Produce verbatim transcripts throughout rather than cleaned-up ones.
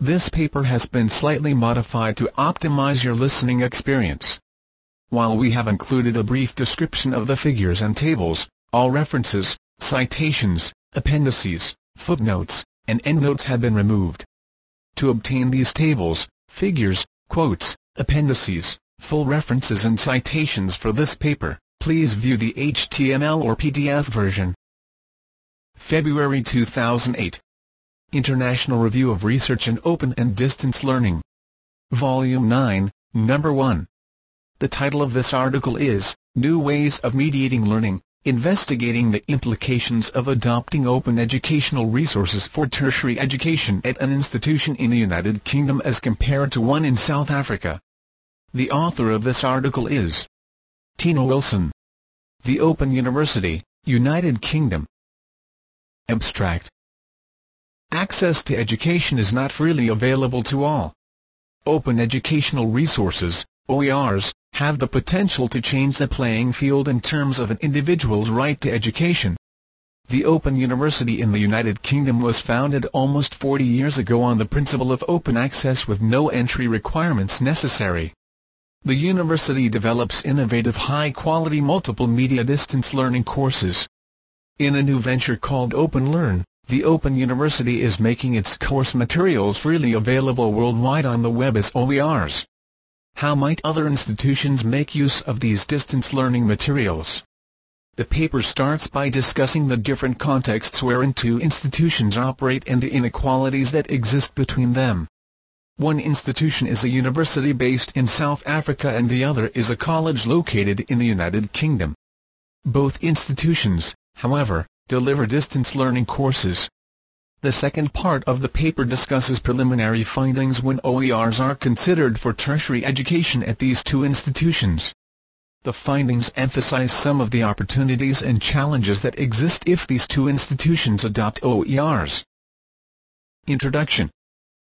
This paper has been slightly modified to optimize your listening experience. While we have included a brief description of the figures and tables, all references, citations, appendices, footnotes, and endnotes have been removed. To obtain these tables, figures, quotes, appendices, full references and citations for this paper, please view the H T M L or P D F version. February two thousand eight. International Review of Research in Open and Distance Learning. Volume nine, Number one. The title of this article is, New Ways of Mediating Learning, Investigating the Implications of Adopting Open Educational Resources for Tertiary Education at an Institution in the United Kingdom as Compared to One in South Africa. The author of this article is Tina Wilson. The Open University, United Kingdom. Abstract. Access to education is not freely available to all. Open educational resources, O E Rs, have the potential to change the playing field in terms of an individual's right to education. The Open University in the United Kingdom was founded almost forty years ago on the principle of open access with no entry requirements necessary. The university develops innovative high-quality multiple media distance learning courses. In a new venture called OpenLearn, the Open University is making its course materials freely available worldwide on the web as O E Rs. How might other institutions make use of these distance learning materials? The paper starts by discussing the different contexts wherein two institutions operate and the inequalities that exist between them. One institution is a university based in South Africa and the other is a college located in the United Kingdom. Both institutions, however, deliver distance learning courses. The second part of the paper discusses preliminary findings when O E Rs are considered for tertiary education at these two institutions. The findings emphasize some of the opportunities and challenges that exist if these two institutions adopt O E Rs. Introduction.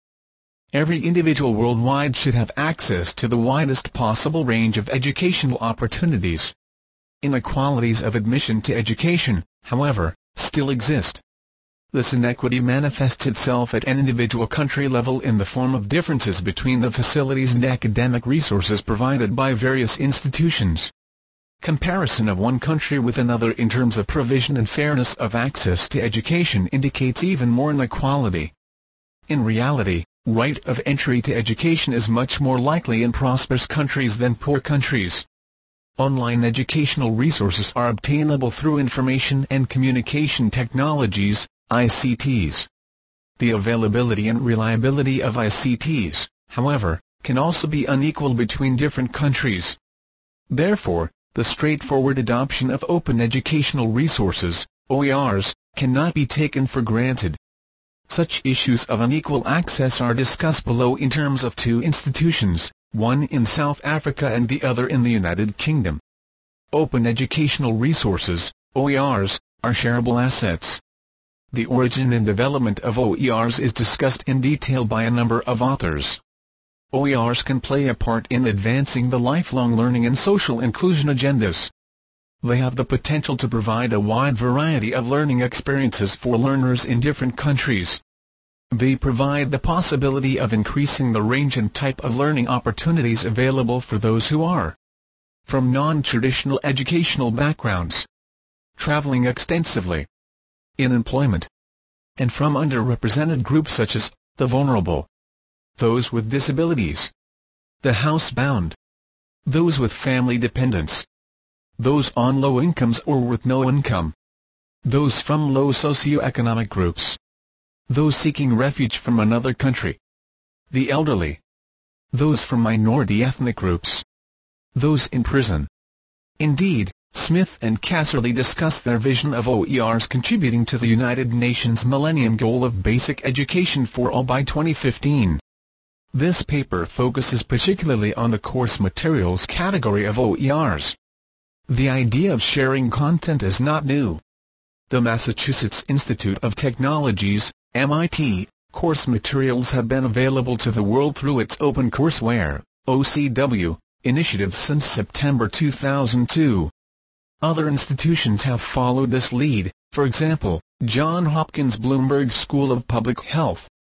Every individual worldwide should have access to the widest possible range of educational opportunities. Inequalities of admission to education, however, still exist. This inequity manifests itself at an individual country level in the form of differences between the facilities and academic resources provided by various institutions. Comparison of one country with another in terms of provision and fairness of access to education indicates even more inequality. In reality, right of entry to education is much more likely in prosperous countries than poor countries. Online educational resources are obtainable through information and communication technologies, I C Ts. The availability and reliability of I C Ts, however, can also be unequal between different countries. Therefore, the straightforward adoption of open educational resources, O E Rs, cannot be taken for granted. Such issues of unequal access are discussed below in terms of two institutions, one in South Africa and the other in the United Kingdom. Open educational resources, O E Rs, are shareable assets. The origin and development of O E Rs is discussed in detail by a number of authors. O E Rs can play a part in advancing the lifelong learning and social inclusion agendas. They have the potential to provide a wide variety of learning experiences for learners in different countries. They provide the possibility of increasing the range and type of learning opportunities available for those who are from non-traditional educational backgrounds, traveling extensively, in employment, and from underrepresented groups such as the vulnerable, those with disabilities, the housebound, those with family dependents, those on low incomes or with no income, those from low socioeconomic groups, those seeking refuge from another country, the elderly, those from minority ethnic groups, those in prison. Indeed, Smith and Casserly discuss their vision of O E Rs contributing to the United Nations Millennium Goal of Basic Education for All by twenty fifteen. This paper focuses particularly on the course materials category of O E Rs. The idea of sharing content is not new. The Massachusetts Institute of Technology's, M I T, course materials have been available to the world through its OpenCourseware, O C W, initiative since September two thousand two. Other institutions have followed this lead, for example, Johns Hopkins Bloomberg School of Public Health,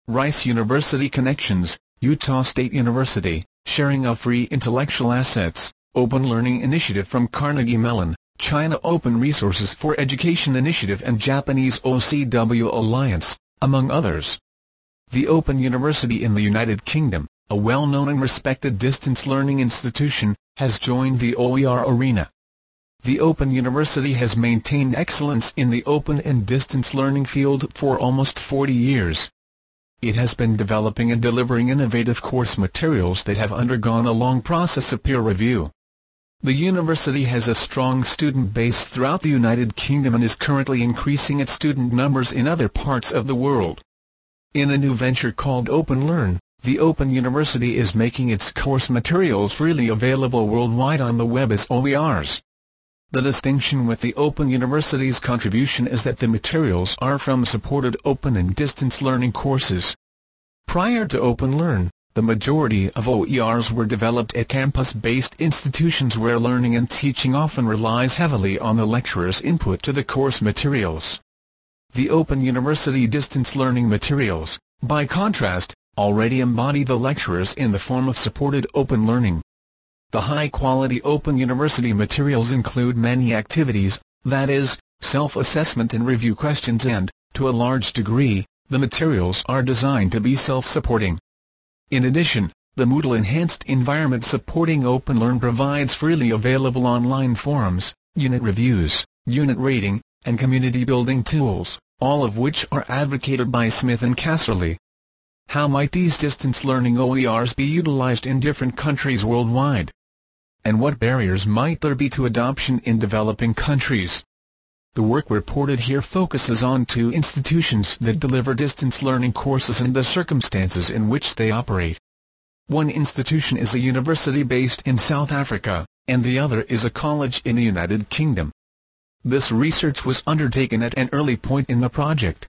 Rice University Connections, Utah State University, Sharing of Free Intellectual Assets, Open Learning Initiative from Carnegie Mellon, China Open Resources for Education Initiative and Japanese O C W Alliance, among others. The Open University in the United Kingdom, a well-known and respected distance learning institution, has joined the O E R arena. The Open University has maintained excellence in the open and distance learning field for almost forty years. It has been developing and delivering innovative course materials that have undergone a long process of peer review. The university has a strong student base throughout the United Kingdom and is currently increasing its student numbers in other parts of the world. In a new venture called OpenLearn, the Open University is making its course materials freely available worldwide on the web as O E Rs. The distinction with the Open University's contribution is that the materials are from supported open and distance learning courses. Prior to OpenLearn, the majority of O E Rs were developed at campus-based institutions where learning and teaching often relies heavily on the lecturer's input to the course materials. The Open University distance learning materials, by contrast, already embody the lecturers in the form of supported open learning. The high-quality Open University materials include many activities, that is, self-assessment and review questions and, to a large degree, the materials are designed to be self-supporting. In addition, the Moodle-enhanced environment supporting OpenLearn provides freely available online forums, unit reviews, unit rating, and community-building tools, all of which are advocated by Smith and Casserly. How might these distance learning O E Rs be utilized in different countries worldwide? And what barriers might there be to adoption in developing countries? The work reported here focuses on two institutions that deliver distance learning courses and the circumstances in which they operate. One institution is a university based in South Africa, and the other is a college in the United Kingdom. This research was undertaken at an early point in the project.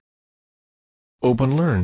OpenLearn.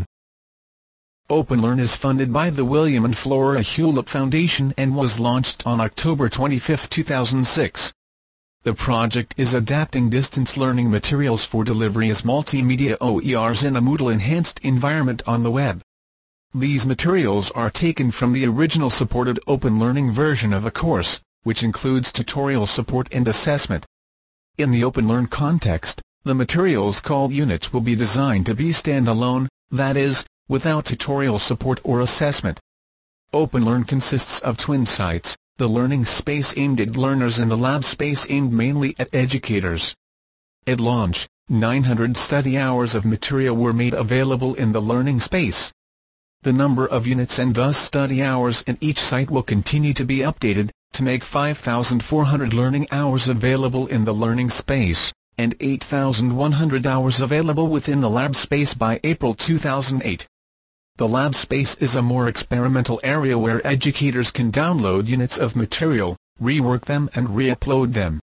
OpenLearn is funded by the William and Flora Hewlett Foundation and was launched on October twenty-fifth two thousand six. The project is adapting distance learning materials for delivery as multimedia O E Rs in a Moodle-enhanced environment on the web. These materials are taken from the original supported open learning version of a course, which includes tutorial support and assessment. In the OpenLearn context, the materials called units will be designed to be standalone, that is, without tutorial support or assessment. OpenLearn consists of twin sites, the learning space aimed at learners and the lab space aimed mainly at educators. At launch, nine hundred study hours of material were made available in the learning space. The number of units and thus study hours in each site will continue to be updated, to make five thousand four hundred learning hours available in the learning space, and eight thousand one hundred hours available within the lab space by April two thousand eight. The lab space is a more experimental area where educators can download units of material, rework them and re-upload them.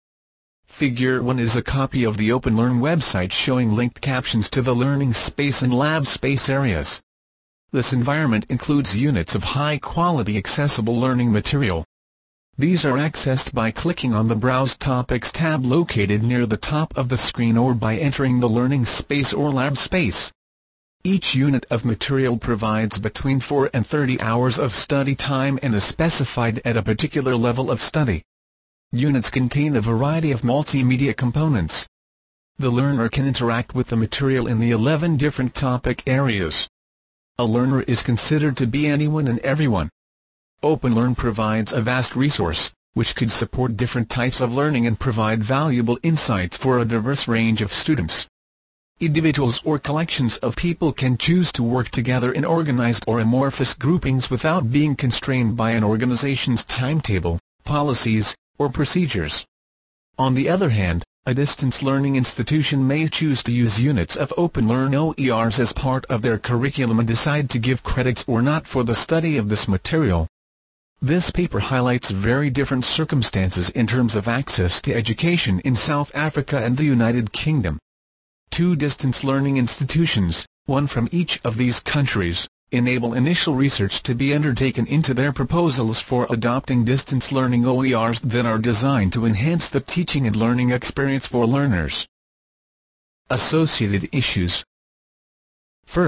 Figure one is a copy of the OpenLearn website showing linked captions to the learning space and lab space areas. This environment includes units of high-quality accessible learning material. These are accessed by clicking on the Browse Topics tab located near the top of the screen or by entering the learning space or lab space. Each unit of material provides between four and thirty hours of study time and is specified at a particular level of study. Units contain a variety of multimedia components. The learner can interact with the material in the eleven different topic areas. A learner is considered to be anyone and everyone. OpenLearn provides a vast resource, which could support different types of learning and provide valuable insights for a diverse range of students. Individuals or collections of people can choose to work together in organized or amorphous groupings without being constrained by an organization's timetable, policies, or procedures. On the other hand, a distance learning institution may choose to use units of OpenLearn O E Rs as part of their curriculum and decide to give credits or not for the study of this material. This paper highlights very different circumstances in terms of access to education in South Africa and the United Kingdom. Two distance learning institutions, one from each of these countries, enable initial research to be undertaken into their proposals for adopting distance learning O E Rs that are designed to enhance the teaching and learning experience for learners. Associated issues. First,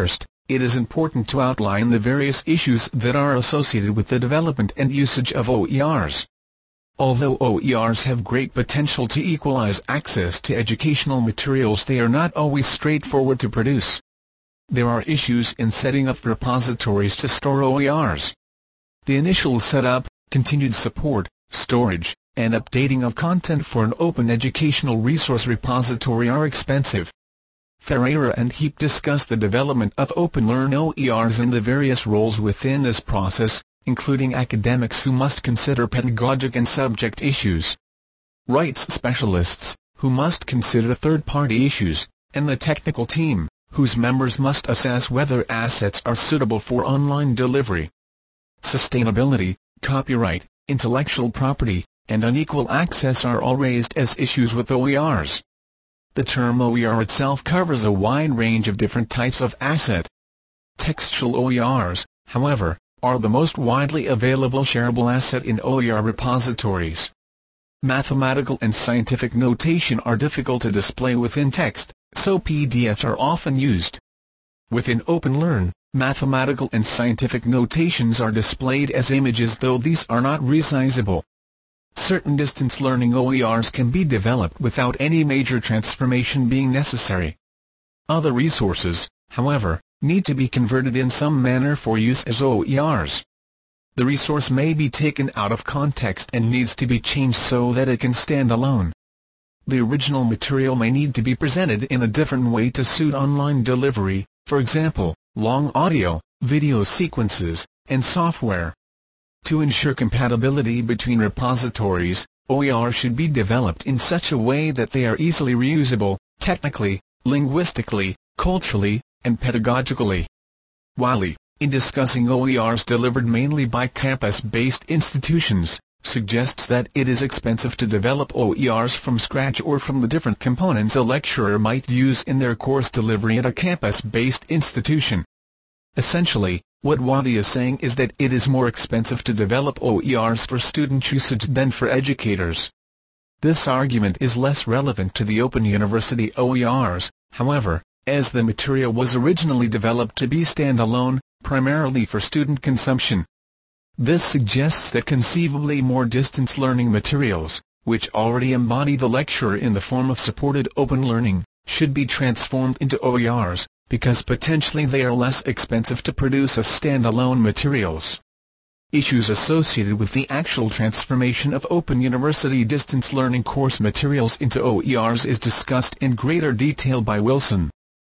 it is important to outline the various issues that are associated with the development and usage of O E Rs. Although O E Rs have great potential to equalize access to educational materials, they are not always straightforward to produce. There are issues in setting up repositories to store O E Rs. The initial setup, continued support, storage, and updating of content for an open educational resource repository are expensive. Ferreira and Heap discuss the development of OpenLearn O E Rs and the various roles within this process, including academics who must consider pedagogic and subject issues, rights specialists, who must consider third-party issues, and the technical team, whose members must assess whether assets are suitable for online delivery. Sustainability, copyright, intellectual property, and unequal access are all raised as issues with O E Rs. The term O E R itself covers a wide range of different types of asset. Textual O E Rs, however, are the most widely available shareable asset in O E R repositories. Mathematical and scientific notation are difficult to display within text, so P D Fs are often used. Within OpenLearn, mathematical and scientific notations are displayed as images, though these are not resizable. Certain distance learning O E Rs can be developed without any major transformation being necessary. Other resources, however, need to be converted in some manner for use as O E Rs. The resource may be taken out of context and needs to be changed so that it can stand alone. The original material may need to be presented in a different way to suit online delivery, for example, long audio, video sequences, and software. To ensure compatibility between repositories, O E Rs should be developed in such a way that they are easily reusable, technically, linguistically, culturally, and pedagogically. Wiley, in discussing O E Rs delivered mainly by campus-based institutions, suggests that it is expensive to develop O E Rs from scratch or from the different components a lecturer might use in their course delivery at a campus-based institution. Essentially, what Wiley is saying is that it is more expensive to develop O E Rs for student usage than for educators. This argument is less relevant to the Open University O E Rs, however, as the material was originally developed to be standalone, primarily for student consumption. This suggests that conceivably more distance learning materials, which already embody the lecturer in the form of supported open learning, should be transformed into O E Rs, because potentially they are less expensive to produce as standalone materials. Issues associated with the actual transformation of Open University distance learning course materials into O E Rs is discussed in greater detail by Wilson.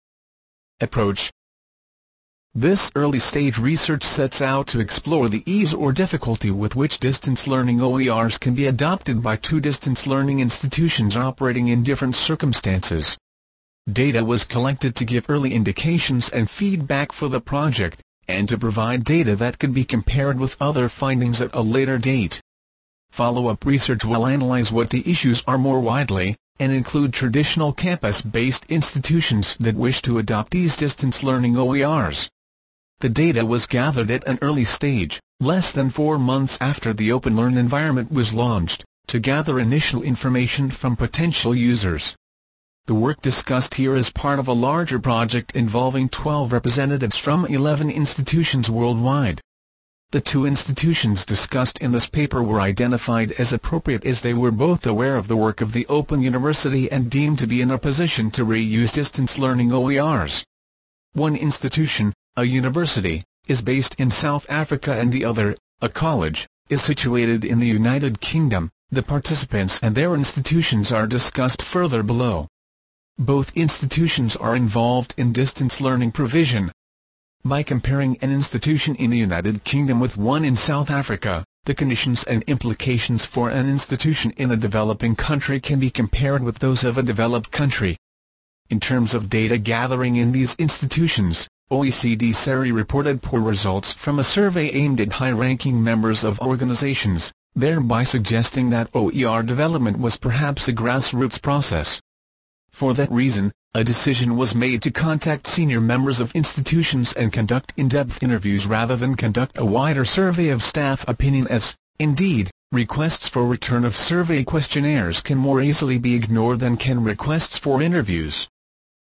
Approach. This early-stage research sets out to explore the ease or difficulty with which distance learning O E Rs can be adopted by two distance learning institutions operating in different circumstances. Data was collected to give early indications and feedback for the project, and to provide data that could be compared with other findings at a later date. Follow-up research will analyze what the issues are more widely, and include traditional campus-based institutions that wish to adopt these distance learning O E Rs. The data was gathered at an early stage, less than four months after the OpenLearn environment was launched, to gather initial information from potential users. The work discussed here is part of a larger project involving twelve representatives from eleven institutions worldwide. The two institutions discussed in this paper were identified as appropriate as they were both aware of the work of the Open University and deemed to be in a position to reuse distance learning O E Rs. One institution, a university, is based in South Africa and the other, a college, is situated in the United Kingdom. The participants and their institutions are discussed further below. Both institutions are involved in distance learning provision. By comparing an institution in the United Kingdom with one in South Africa, the conditions and implications for an institution in a developing country can be compared with those of a developed country. In terms of data gathering in these institutions, O E C D SERI reported poor results from a survey aimed at high-ranking members of organizations, thereby suggesting that O E R development was perhaps a grassroots process. For that reason, a decision was made to contact senior members of institutions and conduct in-depth interviews rather than conduct a wider survey of staff opinion as, indeed, requests for return of survey questionnaires can more easily be ignored than can requests for interviews.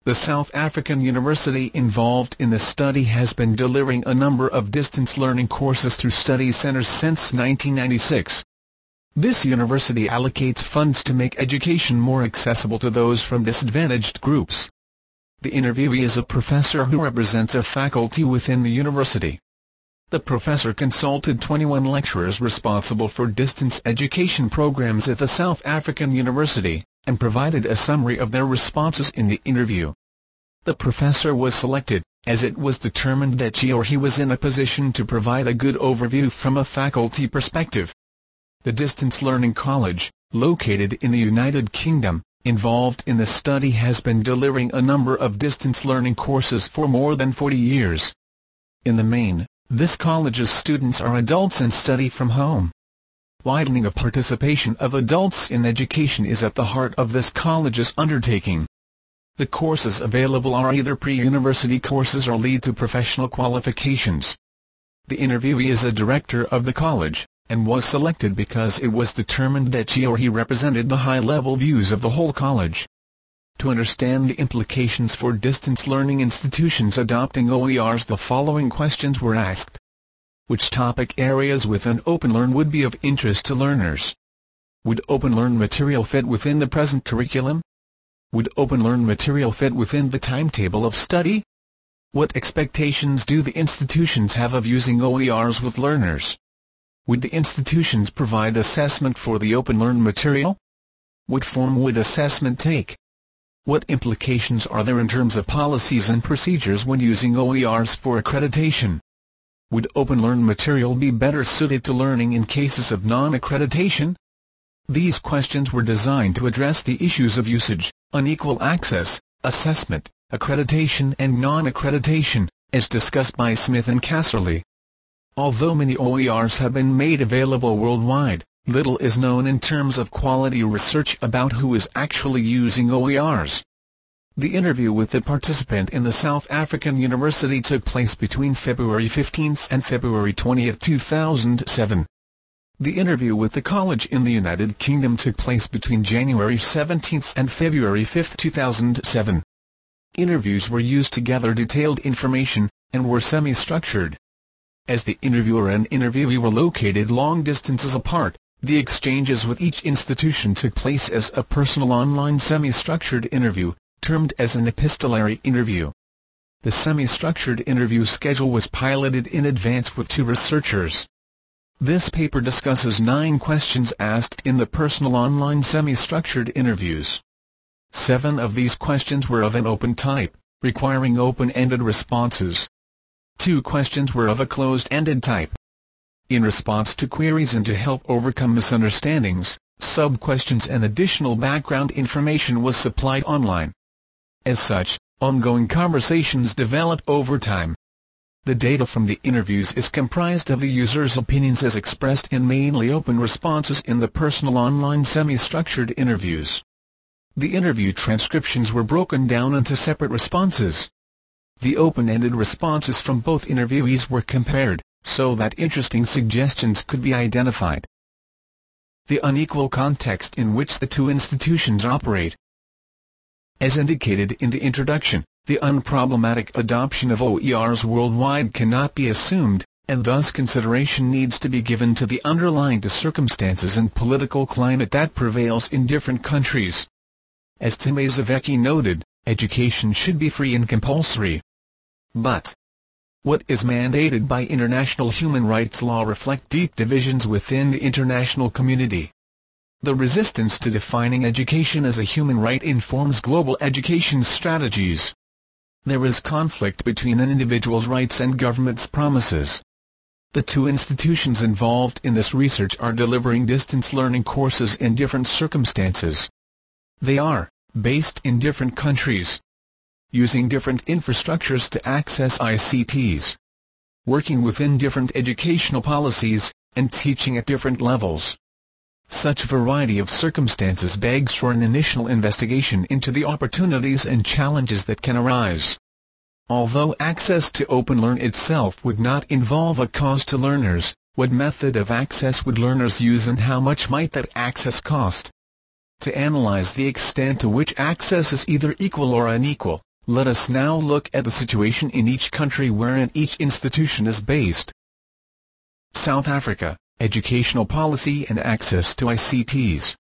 The South African university involved in the study has been delivering a number of distance learning courses through study centers since nineteen ninety-six. This university allocates funds to make education more accessible to those from disadvantaged groups. The interviewee is a professor who represents a faculty within the university. The professor consulted twenty-one lecturers responsible for distance education programs at the South African university, and provided a summary of their responses in the interview. The professor was selected, as it was determined that she or he was in a position to provide a good overview from a faculty perspective. The Distance Learning College, located in the United Kingdom, involved in the study has been delivering a number of distance learning courses for more than forty years. In the main, this college's students are adults and study from home. Widening of participation of adults in education is at the heart of this college's undertaking. The courses available are either pre-university courses or lead to professional qualifications. The interviewee is a director of the college, and was selected because it was determined that she or he represented the high-level views of the whole college. To understand the implications for distance learning institutions adopting O E Rs, the following questions were asked. Which topic areas within OpenLearn would be of interest to learners? Would OpenLearn material fit within the present curriculum? Would OpenLearn material fit within the timetable of study? What expectations do the institutions have of using O E Rs with learners? Would the institutions provide assessment for the OpenLearn material? What form would assessment take? What implications are there in terms of policies and procedures when using O E Rs for accreditation? Would OpenLearn material be better suited to learning in cases of non-accreditation? These questions were designed to address the issues of usage, unequal access, assessment, accreditation and non-accreditation, as discussed by Smith and Casserly. Although many O E Rs have been made available worldwide, little is known in terms of quality research about who is actually using O E Rs. The interview with the participant in the South African university took place between February fifteenth and February twentieth two thousand seven. The interview with the college in the United Kingdom took place between January seventeenth and February fifth two thousand seven. Interviews were used to gather detailed information, and were semi-structured. As the interviewer and interviewee were located long distances apart, the exchanges with each institution took place as a personal online semi-structured interview, termed as an epistolary interview. The semi-structured interview schedule was piloted in advance with two researchers. This paper discusses nine questions asked in the personal online semi-structured interviews. Seven of these questions were of an open type, requiring open-ended responses. Two questions were of a closed-ended type. In response to queries and to help overcome misunderstandings, sub-questions and additional background information was supplied online. As such, ongoing conversations developed over time. The data from the interviews is comprised of the user's opinions as expressed in mainly open responses in the personal online semi-structured interviews. The interview transcriptions were broken down into separate responses. The open-ended responses from both interviewees were compared, so that interesting suggestions could be identified. The unequal context in which the two institutions operate. As indicated in the introduction, the unproblematic adoption of O E Rs worldwide cannot be assumed, and thus consideration needs to be given to the underlying circumstances and political climate that prevails in different countries. As Tim Mazowiecki noted, education should be free and compulsory. But what is mandated by international human rights law reflect deep divisions within the international community. The resistance to defining education as a human right informs global education strategies. There is conflict between an individual's rights and government's promises. The two institutions involved in this research are delivering distance learning courses in different circumstances. They are based in different countries, using different infrastructures to access I C Ts, working within different educational policies, and teaching at different levels. Such variety of circumstances begs for an initial investigation into the opportunities and challenges that can arise. Although access to OpenLearn itself would not involve a cost to learners, what method of access would learners use and how much might that access cost? To analyze the extent to which access is either equal or unequal, Let us now look at the situation in each country wherein each institution is based. South Africa, educational policy and access to I C Ts.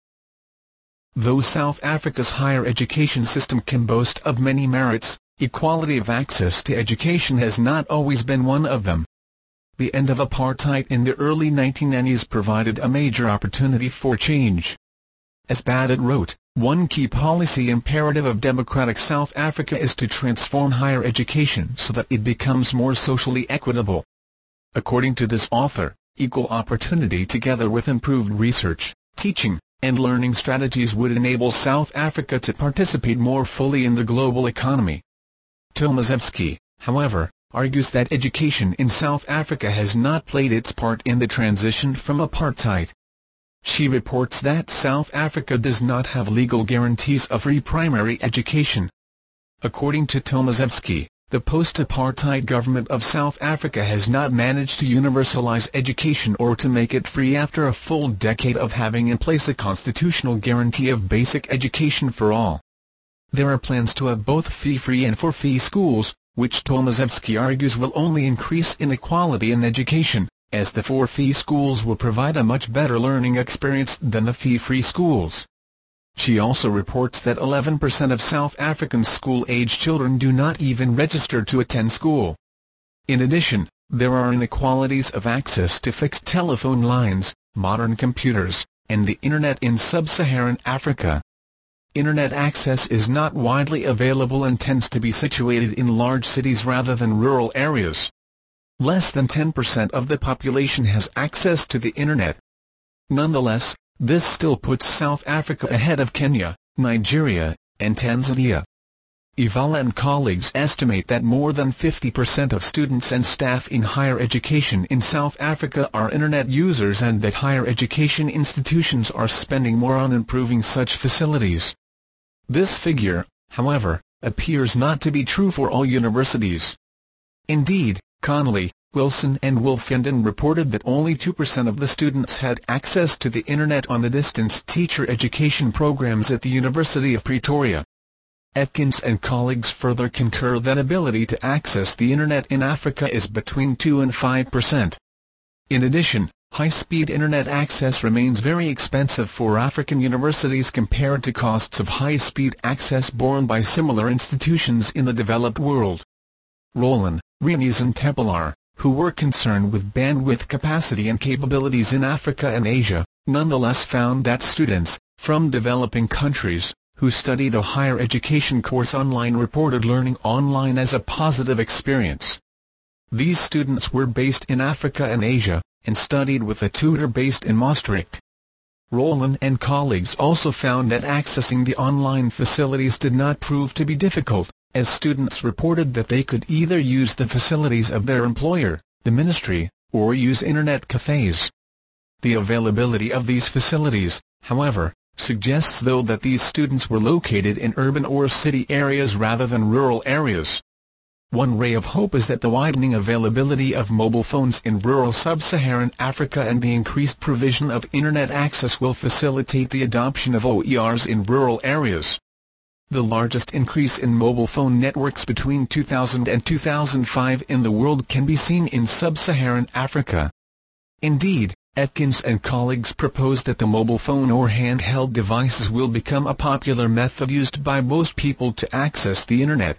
Though South Africa's higher education system can boast of many merits, equality of access to education has not always been one of them. The end of apartheid in the early nineteen nineties provided a major opportunity for change. As Badut wrote, one key policy imperative of democratic South Africa is to transform higher education so that it becomes more socially equitable. According to this author, equal opportunity together with improved research, teaching, and learning strategies would enable South Africa to participate more fully in the global economy. Tomaszewski, however, argues that education in South Africa has not played its part in the transition from apartheid. She reports that South Africa does not have legal guarantees of free primary education. According to Tomaszewski, the post-apartheid government of South Africa has not managed to universalize education or to make it free after a full decade of having in place a constitutional guarantee of basic education for all. There are plans to have both fee-free and for-fee schools, which Tomaszewski argues will only increase inequality in education, as the for-fee schools will provide a much better learning experience than the fee-free schools. She also reports that eleven percent of South African school-age children do not even register to attend school. In addition, there are inequalities of access to fixed telephone lines, modern computers, and the Internet in sub-Saharan Africa. Internet access is not widely available and tends to be situated in large cities rather than rural areas. Less than ten percent of the population has access to the Internet. Nonetheless, this still puts South Africa ahead of Kenya, Nigeria, and Tanzania. Ivala and colleagues estimate that more than fifty percent of students and staff in higher education in South Africa are Internet users and that higher education institutions are spending more on improving such facilities. This figure, however, appears not to be true for all universities. Indeed, Connolly, Wilson and Wolfenden reported that only two percent of the students had access to the Internet on the distance teacher education programs at the University of Pretoria. Atkins and colleagues further concur that ability to access the Internet in Africa is between two and five percent. In addition, high-speed Internet access remains very expensive for African universities compared to costs of high-speed access borne by similar institutions in the developed world. Roland, Renes and Tempelar, who were concerned with bandwidth capacity and capabilities in Africa and Asia, nonetheless found that students, from developing countries, who studied a higher education course online reported learning online as a positive experience. These students were based in Africa and Asia, and studied with a tutor based in Maastricht. Roland and colleagues also found that accessing the online facilities did not prove to be difficult, as students reported that they could either use the facilities of their employer, the ministry, or use Internet cafes. The availability of these facilities, however, suggests though that these students were located in urban or city areas rather than rural areas. One ray of hope is that the widening availability of mobile phones in rural sub-Saharan Africa and the increased provision of Internet access will facilitate the adoption of O E Rs in rural areas. The largest increase in mobile phone networks between two thousand and two thousand five in the world can be seen in sub-Saharan Africa. Indeed, Atkins and colleagues propose that the mobile phone or handheld devices will become a popular method used by most people to access the Internet.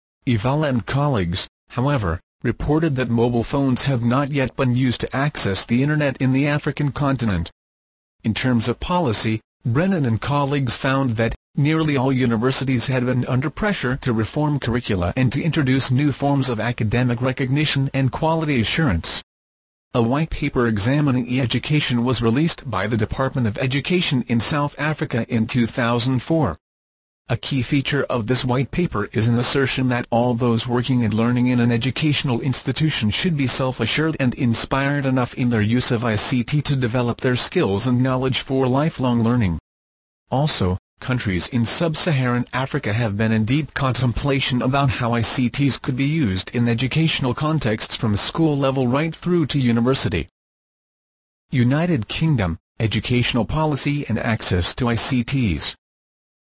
Ivala and colleagues, however, reported that mobile phones have not yet been used to access the Internet in the African continent. In terms of policy, Brennan and colleagues found that nearly all universities had been under pressure to reform curricula and to introduce new forms of academic recognition and quality assurance. A white paper examining e-education was released by the Department of Education in South Africa in two thousand four. A key feature of this white paper is an assertion that all those working and learning in an educational institution should be self-assured and inspired enough in their use of I C T to develop their skills and knowledge for lifelong learning. Also, countries in sub-Saharan Africa have been in deep contemplation about how I C Ts could be used in educational contexts from school level right through to university. United Kingdom, educational policy and access to I C Ts.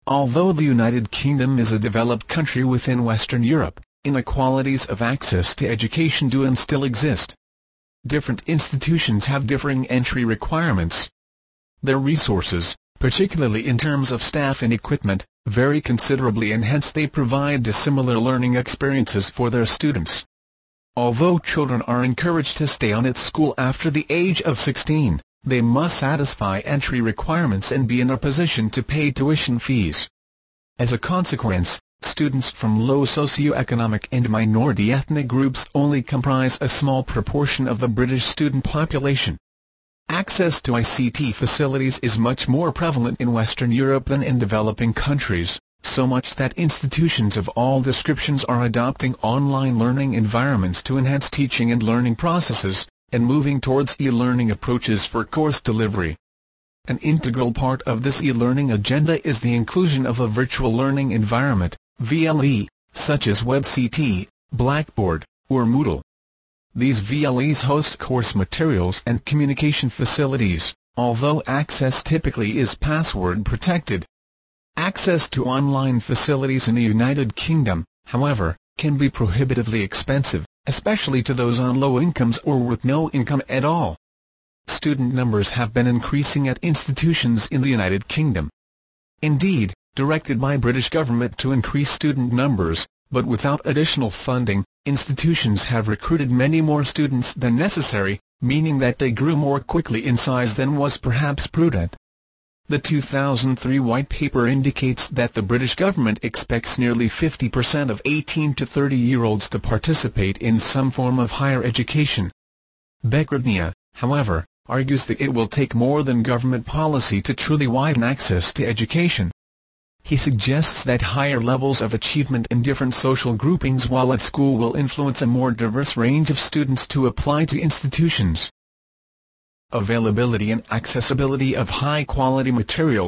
Although the United Kingdom is a developed country within Western Europe, inequalities of access to education do and still exist. Different institutions have differing entry requirements. Their resources, particularly in terms of staff and equipment, vary considerably, and hence they provide dissimilar learning experiences for their students. Although children are encouraged to stay on at school after the age of sixteen, they must satisfy entry requirements and be in a position to pay tuition fees. As a consequence, students from low socioeconomic and minority ethnic groups only comprise a small proportion of the British student population. Access to I C T facilities is much more prevalent in Western Europe than in developing countries, so much that institutions of all descriptions are adopting online learning environments to enhance teaching and learning processes, and moving towards e-learning approaches for course delivery. An integral part of this e-learning agenda is the inclusion of a virtual learning environment, V L E, such as WebCT, Blackboard, or Moodle. These V L Es host course materials and communication facilities, although access typically is password protected. Access to online facilities in the United Kingdom, however, can be prohibitively expensive, especially to those on low incomes or with no income at all. Student numbers have been increasing at institutions in the United Kingdom. Indeed, directed by British government to increase student numbers, but without additional funding, institutions have recruited many more students than necessary, meaning that they grew more quickly in size than was perhaps prudent. The two thousand three White Paper indicates that the British government expects nearly fifty percent of eighteen to thirty-year-olds to participate in some form of higher education. Beckernia, however, argues that it will take more than government policy to truly widen access to education. He suggests that higher levels of achievement in different social groupings while at school will influence a more diverse range of students to apply to institutions. Availability and accessibility of high-quality material.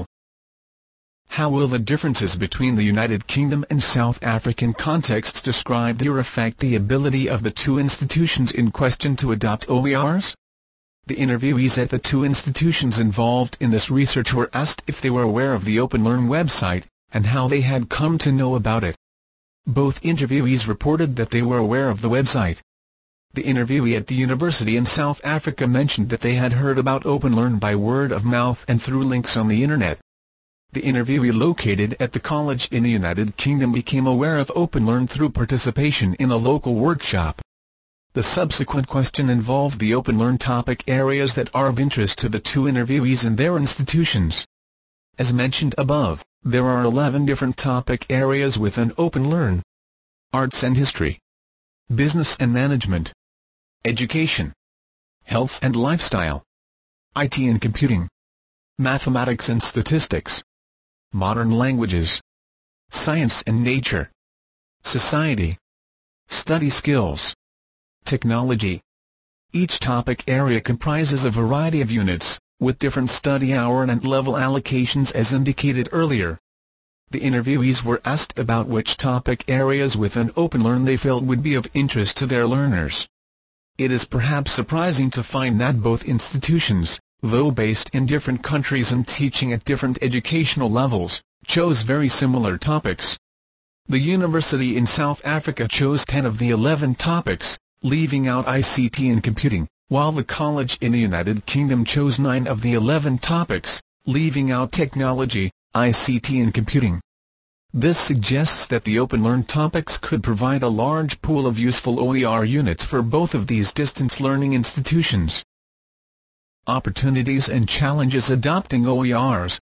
How will the differences between the United Kingdom and South African contexts described here affect the ability of the two institutions in question to adopt O E Rs? The interviewees at the two institutions involved in this research were asked if they were aware of the OpenLearn website, and how they had come to know about it. Both interviewees reported that they were aware of the website. The interviewee at the university in South Africa mentioned that they had heard about OpenLearn by word of mouth and through links on the Internet. The interviewee located at the college in the United Kingdom became aware of OpenLearn through participation in a local workshop. The subsequent question involved the OpenLearn topic areas that are of interest to the two interviewees and their institutions. As mentioned above, there are eleven different topic areas within OpenLearn: arts and history, business and management, education, health and lifestyle, I T and computing, mathematics and statistics, modern languages, science and nature, society, study skills, technology. Each topic area comprises a variety of units, with different study hour and level allocations as indicated earlier. The interviewees were asked about which topic areas within OpenLearn they felt would be of interest to their learners. It is perhaps surprising to find that both institutions, though based in different countries and teaching at different educational levels, chose very similar topics. The university in South Africa chose ten of the eleven topics, leaving out I C T and computing, while the college in the United Kingdom chose nine of the eleven topics, leaving out technology, I C T and computing. This suggests that the OpenLearn topics could provide a large pool of useful O E R units for both of these distance learning institutions. Opportunities and challenges adopting O E Rs.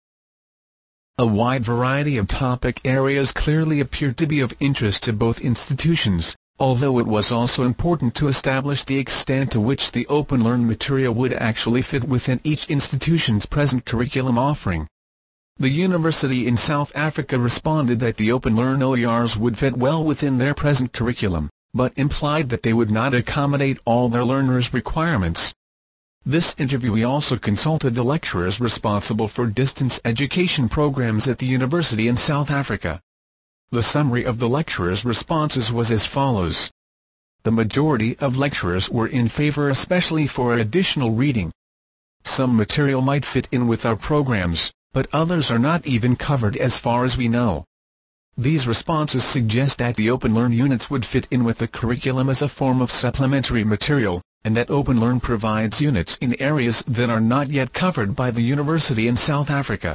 A wide variety of topic areas clearly appeared to be of interest to both institutions, although it was also important to establish the extent to which the OpenLearn material would actually fit within each institution's present curriculum offering. The university in South Africa responded that the OpenLearn O E Rs would fit well within their present curriculum, but implied that they would not accommodate all their learners' requirements. This interviewee also consulted the lecturers responsible for distance education programs at the university in South Africa. The summary of the lecturers' responses was as follows. The majority of lecturers were in favor, especially for additional reading. Some material might fit in with our programs, but others are not even covered as far as we know. These responses suggest that the OpenLearn units would fit in with the curriculum as a form of supplementary material, and that OpenLearn provides units in areas that are not yet covered by the university in South Africa.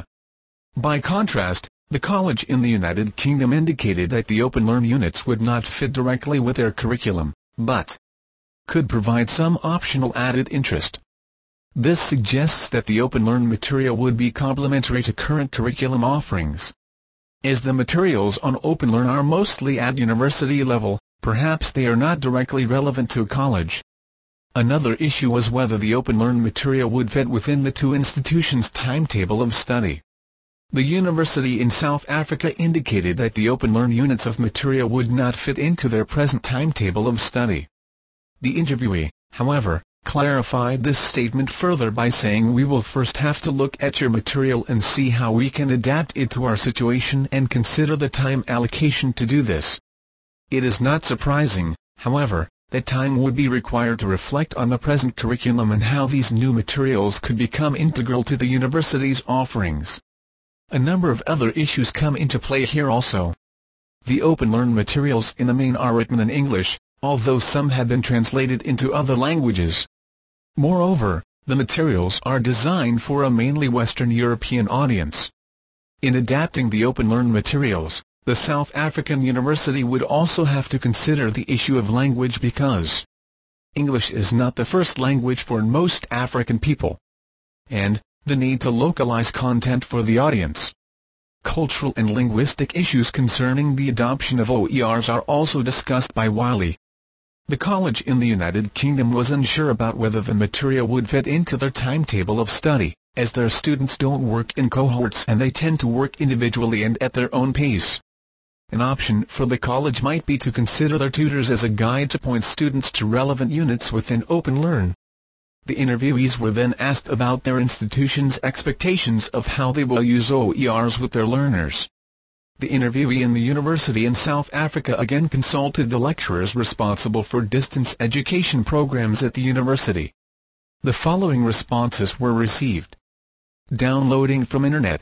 By contrast, the college in the United Kingdom indicated that the OpenLearn units would not fit directly with their curriculum, but could provide some optional added interest. This suggests that the OpenLearn material would be complementary to current curriculum offerings. As the materials on OpenLearn are mostly at university level, perhaps they are not directly relevant to college. Another issue was whether the OpenLearn material would fit within the two institutions' timetable of study. The university in South Africa indicated that the OpenLearn units of material would not fit into their present timetable of study. The interviewee, however, clarified this statement further by saying, "We will first have to look at your material and see how we can adapt it to our situation and consider the time allocation to do this." It is not surprising, however, that time would be required to reflect on the present curriculum and how these new materials could become integral to the university's offerings. A number of other issues come into play here also. The OpenLearn materials in the main are written in English, although some have been translated into other languages. Moreover, the materials are designed for a mainly Western European audience. In adapting the OpenLearn materials, the South African University would also have to consider the issue of language because English is not the first language for most African people, and the need to localize content for the audience. Cultural and linguistic issues concerning the adoption of O E Rs are also discussed by Wiley. The college in the United Kingdom was unsure about whether the material would fit into their timetable of study, as their students don't work in cohorts and they tend to work individually and at their own pace. An option for the college might be to consider their tutors as a guide to point students to relevant units within OpenLearn. The interviewees were then asked about their institution's expectations of how they will use O E Rs with their learners. The interviewee in the university in South Africa again consulted the lecturers responsible for distance education programs at the university. The following responses were received. Downloading from Internet.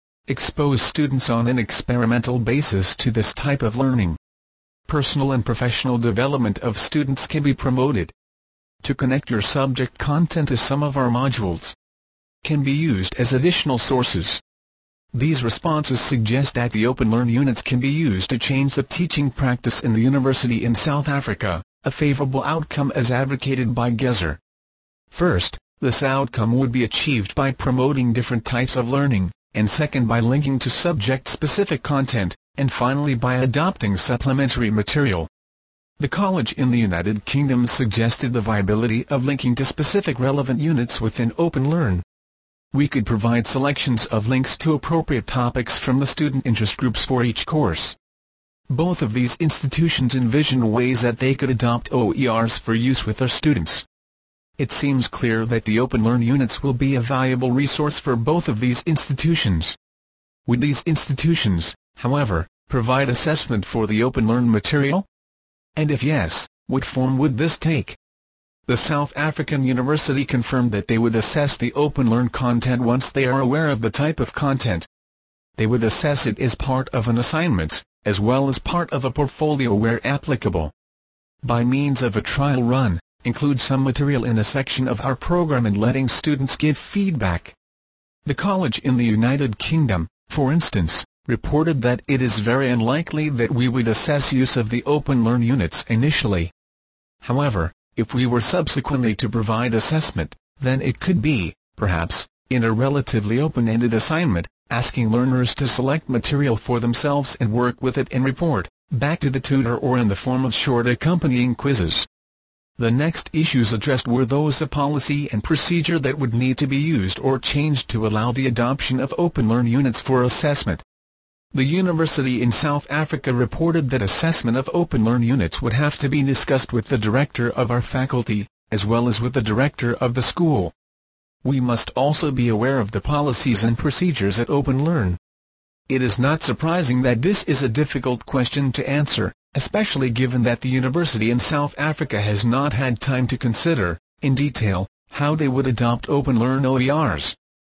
Expose students on an experimental basis to this type of learning. Personal and professional development of students can be promoted. To connect your subject content to some of our modules. Can be used as additional sources. These responses suggest that the OpenLearn units can be used to change the teaching practice in the university in South Africa, a favorable outcome as advocated by Gezer. First, this outcome would be achieved by promoting different types of learning, and second by linking to subject-specific content, and finally by adopting supplementary material. The college in the United Kingdom suggested the viability of linking to specific relevant units within OpenLearn. We could provide selections of links to appropriate topics from the student interest groups for each course. Both of these institutions envision ways that they could adopt O E Rs for use with their students. It seems clear that the OpenLearn units will be a valuable resource for both of these institutions. Would these institutions, however, provide assessment for the OpenLearn material? And if yes, what form would this take? The South African University confirmed that they would assess the OpenLearn content once they are aware of the type of content. They would assess it as part of an assignment, as well as part of a portfolio where applicable. By means of a trial run, include some material in a section of our program and letting students give feedback. The college in the United Kingdom, for instance, reported that it is very unlikely that we would assess use of the OpenLearn units initially. However, if we were subsequently to provide assessment, then it could be, perhaps, in a relatively open-ended assignment, asking learners to select material for themselves and work with it and report back to the tutor, or in the form of short accompanying quizzes. The next issues addressed were those of policy and procedure that would need to be used or changed to allow the adoption of OpenLearn units for assessment. The university in South Africa reported that assessment of OpenLearn units would have to be discussed with the director of our faculty, as well as with the director of the school. We must also be aware of the policies and procedures at OpenLearn. It is not surprising that this is a difficult question to answer, especially given that the university in South Africa has not had time to consider, in detail, how they would adopt OpenLearn O E Rs.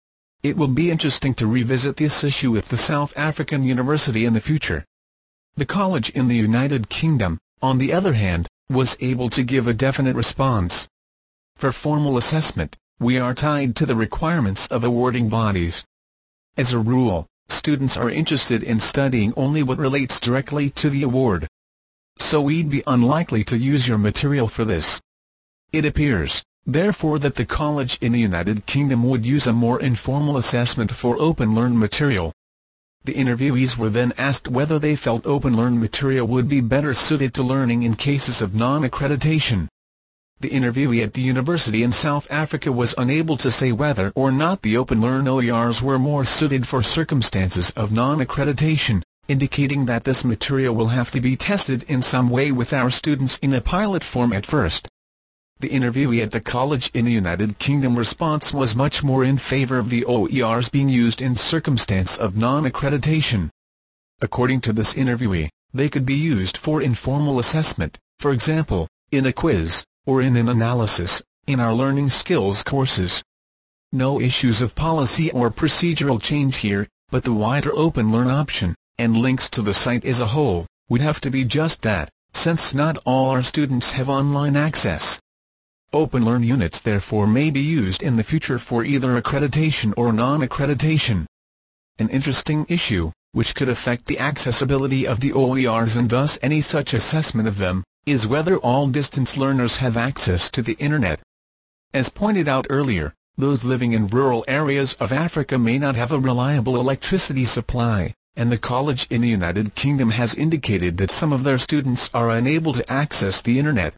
It will be interesting to revisit this issue with the South African University in the future. The college in the United Kingdom, on the other hand, was able to give a definite response. For formal assessment, we are tied to the requirements of awarding bodies. As a rule, students are interested in studying only what relates directly to the award. So we'd be unlikely to use your material for this. It appears, therefore, that the college in the United Kingdom would use a more informal assessment for OpenLearn material. The interviewees were then asked whether they felt OpenLearn material would be better suited to learning in cases of non-accreditation. The interviewee at the university in South Africa was unable to say whether or not the OpenLearn O E Rs were more suited for circumstances of non-accreditation, indicating that this material will have to be tested in some way with our students in a pilot form at first. The interviewee at the college in the United Kingdom response was much more in favor of the O E Rs being used in circumstance of non-accreditation. According to this interviewee, they could be used for informal assessment, for example, in a quiz, or in an analysis, in our learning skills courses. No issues of policy or procedural change here, but the wider OpenLearn option, and links to the site as a whole, would have to be just that, since not all our students have online access. OpenLearn units therefore may be used in the future for either accreditation or non-accreditation. An interesting issue, which could affect the accessibility of the O E Rs and thus any such assessment of them, is whether all distance learners have access to the Internet. As pointed out earlier, those living in rural areas of Africa may not have a reliable electricity supply, and the college in the United Kingdom has indicated that some of their students are unable to access the Internet.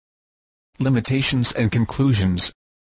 Limitations and conclusions.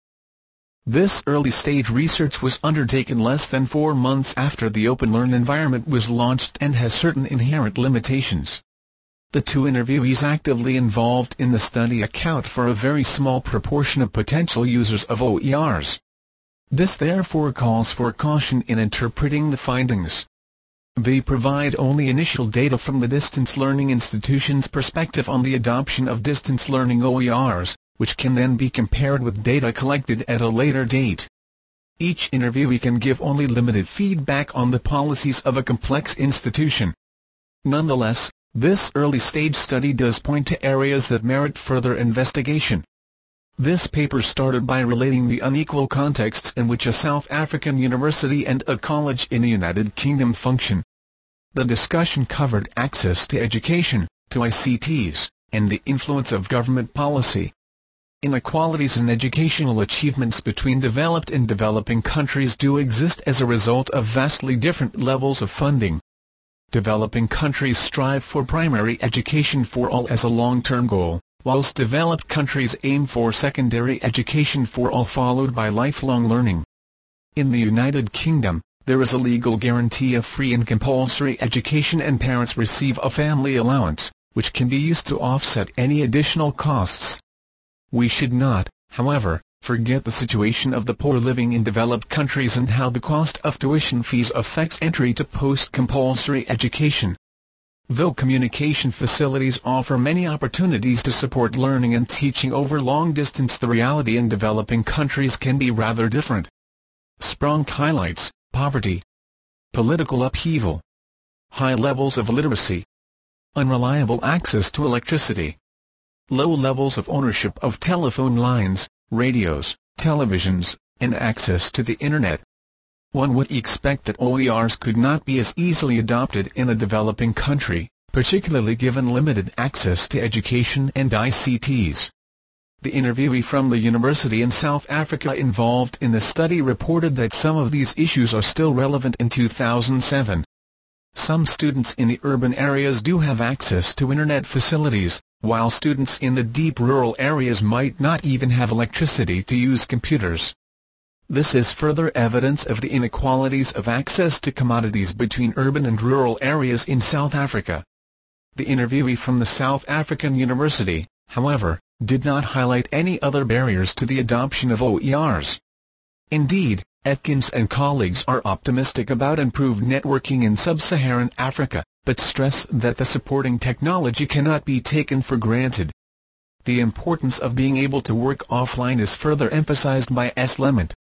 This early-stage research was undertaken less than four months after the OpenLearn environment was launched and has certain inherent limitations. The two interviewees actively involved in the study account for a very small proportion of potential users of O E Rs. This therefore calls for caution in interpreting the findings. They provide only initial data from the distance learning institution's perspective on the adoption of distance learning O E Rs, which can then be compared with data collected at a later date. Each interviewee can give only limited feedback on the policies of a complex institution. Nonetheless, this early-stage study does point to areas that merit further investigation. This paper started by relating the unequal contexts in which a South African university and a college in the United Kingdom function. The discussion covered access to education, to I C Ts, and the influence of government policy. Inequalities in educational achievements between developed and developing countries do exist as a result of vastly different levels of funding. Developing countries strive for primary education for all as a long-term goal, whilst developed countries aim for secondary education for all followed by lifelong learning. In the United Kingdom, there is a legal guarantee of free and compulsory education and parents receive a family allowance, which can be used to offset any additional costs. We should not, however, forget the situation of the poor living in developed countries and how the cost of tuition fees affects entry to post-compulsory education. Though communication facilities offer many opportunities to support learning and teaching over long distance, the reality in developing countries can be rather different. Sprung highlights: poverty, political upheaval, high levels of literacy, unreliable access to electricity, low levels of ownership of telephone lines, radios, televisions, and access to the Internet. One would expect that O E Rs could not be as easily adopted in a developing country, particularly given limited access to education and I C Ts. The interviewee from the university in South Africa involved in the study reported that some of these issues are still relevant in two thousand seven. Some students in the urban areas do have access to Internet facilities, while students in the deep rural areas might not even have electricity to use computers. This is further evidence of the inequalities of access to commodities between urban and rural areas in South Africa. The interviewee from the South African University, however, did not highlight any other barriers to the adoption of O E Rs. Indeed, Atkins and colleagues are optimistic about improved networking in sub-Saharan Africa, but stress that the supporting technology cannot be taken for granted. The importance of being able to work offline is further emphasized by S. Lement.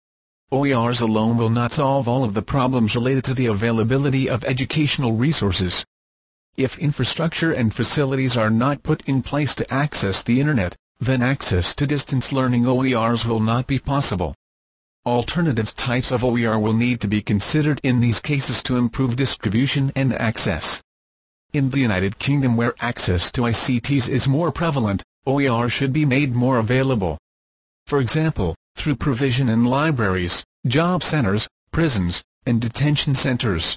O E Rs alone will not solve all of the problems related to the availability of educational resources. If infrastructure and facilities are not put in place to access the Internet, then access to distance learning O E Rs will not be possible. Alternative types of O E R will need to be considered in these cases to improve distribution and access. In the United Kingdom, where access to I C Ts is more prevalent, O E R should be made more available. For example, through provision in libraries, job centers, prisons, and detention centers.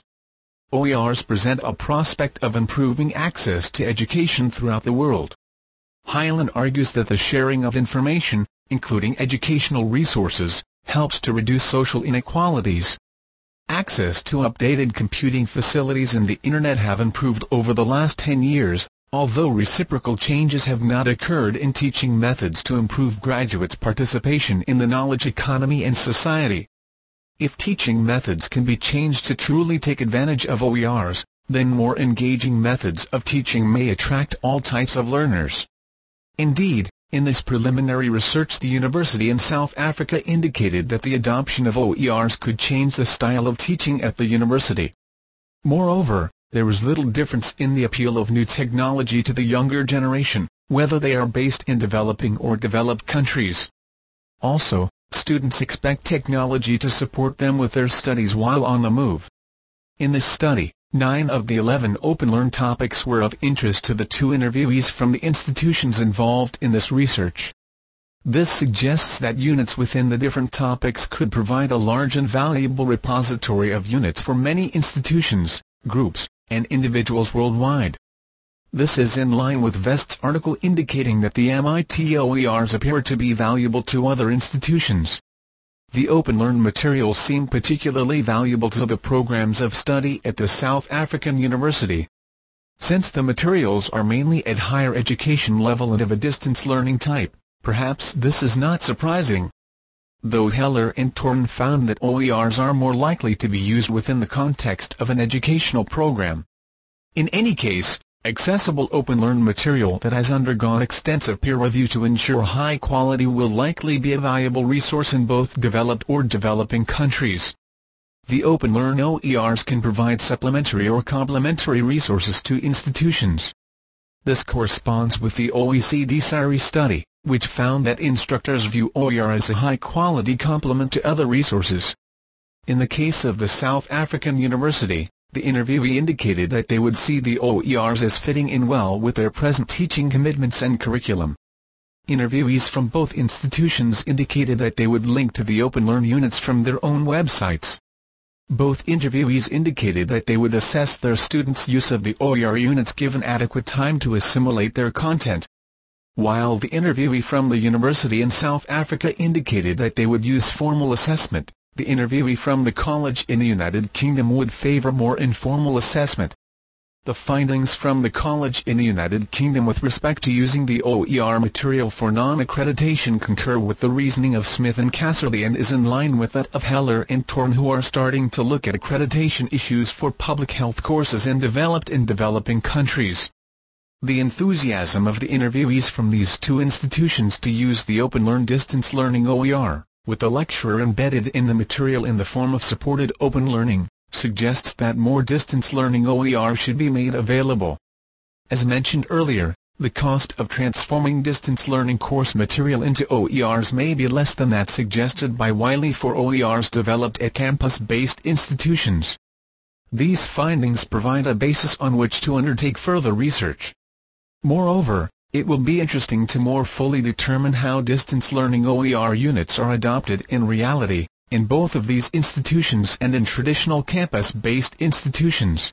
O E Rs present a prospect of improving access to education throughout the world. Hyland argues that the sharing of information, including educational resources, helps to reduce social inequalities. Access to updated computing facilities and the Internet have improved over the last ten years, although reciprocal changes have not occurred in teaching methods to improve graduates' participation in the knowledge economy and society. If teaching methods can be changed to truly take advantage of O E Rs, then more engaging methods of teaching may attract all types of learners. Indeed, in this preliminary research, the university in South Africa indicated that the adoption of O E Rs could change the style of teaching at the university. Moreover, there is little difference in the appeal of new technology to the younger generation, whether they are based in developing or developed countries. Also, students expect technology to support them with their studies while on the move. In this study, nine of the eleven OpenLearn topics were of interest to the two interviewees from the institutions involved in this research. This suggests that units within the different topics could provide a large and valuable repository of units for many institutions, groups, and individuals worldwide. This is in line with Vest's article indicating that the M I T O E Rs appear to be valuable to other institutions. The OpenLearn materials seem particularly valuable to the programs of study at the South African University. Since the materials are mainly at higher education level and of a distance learning type, perhaps this is not surprising. Though Heller and Torn found that O E Rs are more likely to be used within the context of an educational program. In any case, accessible OpenLearn material that has undergone extensive peer review to ensure high quality will likely be a valuable resource in both developed or developing countries. The OpenLearn O E Rs can provide supplementary or complementary resources to institutions. This corresponds with the O E C D S I R I study, which found that instructors view O E R as a high-quality complement to other resources. In the case of the South African University, the interviewee indicated that they would see the O E Rs as fitting in well with their present teaching commitments and curriculum. Interviewees from both institutions indicated that they would link to the OpenLearn units from their own websites. Both interviewees indicated that they would assess their students' use of the O E R units given adequate time to assimilate their content. While the interviewee from the university in South Africa indicated that they would use formal assessment, the interviewee from the college in the United Kingdom would favor more informal assessment. The findings from the college in the United Kingdom with respect to using the O E R material for non-accreditation concur with the reasoning of Smith and Casserly and is in line with that of Heller and Torn, who are starting to look at accreditation issues for public health courses in developed and developing countries. The enthusiasm of the interviewees from these two institutions to use the OpenLearn distance learning O E R, with the lecturer embedded in the material in the form of supported open learning, suggests that more distance learning O E R should be made available. As mentioned earlier, the cost of transforming distance learning course material into O E Rs may be less than that suggested by Wiley for O E Rs developed at campus-based institutions. These findings provide a basis on which to undertake further research. Moreover, it will be interesting to more fully determine how distance learning O E R units are adopted in reality, in both of these institutions and in traditional campus-based institutions.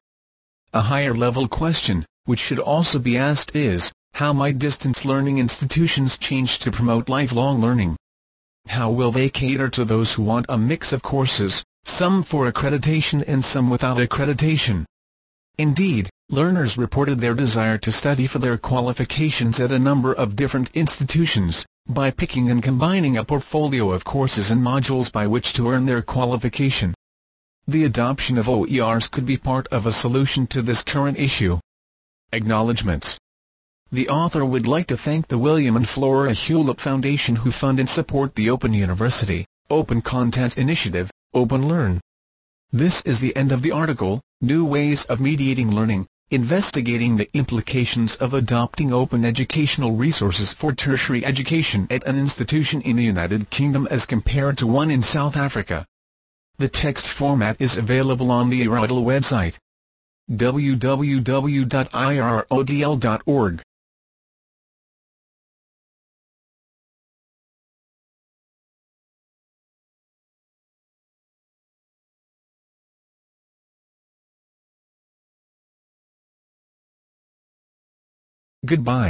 A higher-level question, which should also be asked is, how might distance learning institutions change to promote lifelong learning? How will they cater to those who want a mix of courses, some for accreditation and some without accreditation? Indeed, learners reported their desire to study for their qualifications at a number of different institutions, by picking and combining a portfolio of courses and modules by which to earn their qualification. The adoption of O E Rs could be part of a solution to this current issue. Acknowledgements. The author would like to thank the William and Flora Hewlett Foundation, who fund and support the Open University, Open Content Initiative, OpenLearn. This is the end of the article. New Ways of Mediating Learning, Investigating the Implications of Adopting Open Educational Resources for Tertiary Education at an Institution in the United Kingdom as compared to one in South Africa. The text format is available on the I R O D L website, w w w dot i r o d l dot org. Goodbye.